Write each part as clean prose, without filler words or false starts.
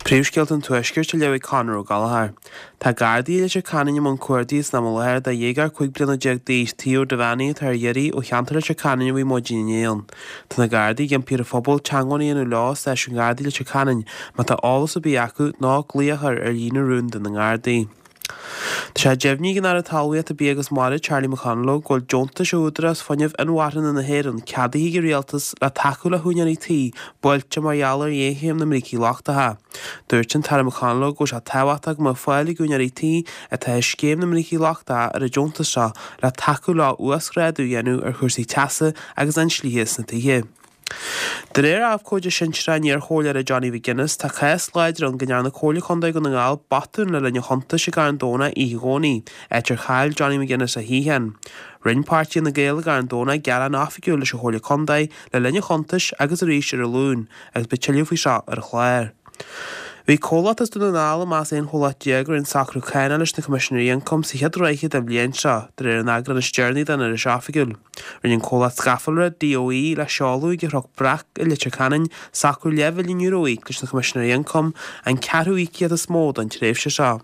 Príomhscéaltainn tuaisceart leabhaidh Conor ó Gallagher. Tá Gardaí leis a Cainne món cuairdaí na molair de dhégar 5 bliana deag d'aois tíor de bhainaí tar dhéirí ó cheantar leis a Cainne bhí modínéal. Tá na Gardaí gan pír a phobal teangaí anú lás leis an Gardaí leis a Cainne, má tá álas a bí acu ná glíochar lína rún den na Gardaí. Tá sé deimhní gan ar a talhaíocht a bí agus máire Charlie McConlow ghfuil deonta seúdras fanneamh inmharan in na hÉireann ceadaí go rialtas le taú le húnearí tí builte mar eallar dhéhéim na mricí láchtatha. Dúirt Charlie McConlow go se táhaach má fáilí gúnearí tí a tá scéim na mricí láchtatha ar a deonta seo le taú lá uascréadú dhéanú ar chuirsaí teasa agus an slíos na tithe. De réir abhcóide sin níor chóir a Johnny Guinness tá chéas leidir an gnearna cóla chundaigh go na ngáil batún le lenne chunta sé gar an dóna í gcónaí éitir chail Johnny Guinness a híhan. Rinnpáirtí na Gaeilge gar an dóna gearan áfigiúil leis a chóla chundaigh le lenne chuntais agus a rís ar a lún agus be tiilú faoi seo ar a chléir. Bhí cólatas dúna nála más éon chola déagar in sacrú chéine leis na Commissionery Income sa head reiche am bliain seo de réir an agra na stearnaí den ar a seafigiúil. Rinne cóla scafalra DOE le seáú go rog brach i litir canin sacrú levelín euroíc leis na Commissionery Income an cearúíciad a smód an tréimhse seo.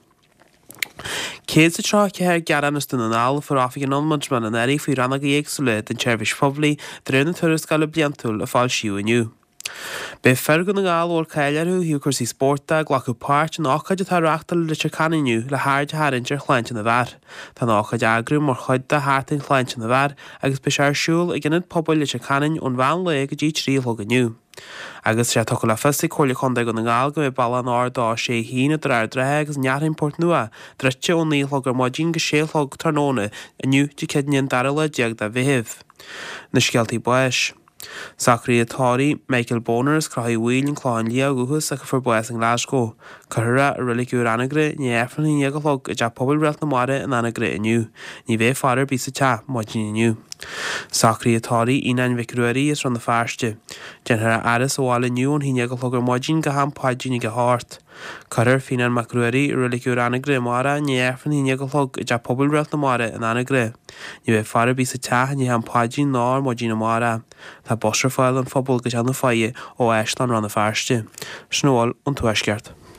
Céad sa trá ceir gearannas dúna nála for áfig an ombudsman an éirí faoi ranna go dhéagsúla den Chervish Publi de réir na turas gal bliantúil a fáil siú aniu. Be fergan na gáil ór cailearú hiú cursí sporta ghlacu páirt an áchaid atá reachtal le se caniniu le háirde hárintir chláinte na bhar. Tá áchaid agrú mar chuid de hátain chláinte na bhar agus be searsúil i gginad pobail le se canin ón bhain le go dtí tríolthg aniu. Agus sé tucha le festa chola chundaigh go na gáil go ball an ádá sé hína ar drethe agus nearthimport nua dreite ón níolthg gur maidín go séalthg tarnóna aniu de cedníon dar le deag de bhíhih. Na scealtaí buis. Sacrí atáí Michael Boners craí bhil an chláin lí aguchas a go for bues an Glasgow. Curra a rilicú anagre ní efran í neagalog a de pobl réalt na máire an anagre aniu. Ní bheith fadar bí sa te maidin aniu. Sacrí atáí inan vicruarí is ran na fearste. Genhar aras óhála niu an hí neagalog ar maidin go ham páidín go háart. Curra finan macruarí a rilicú anagre mára ní efran í neagalog a de pobl réalt na máire an anagre. Ní bheith fadar bí sa te ní ham páidín ná maidin na mára. Tá bosra fáil an phobal go teanna faie ó Eislan ran na fearste. Snúil an tuaisceart.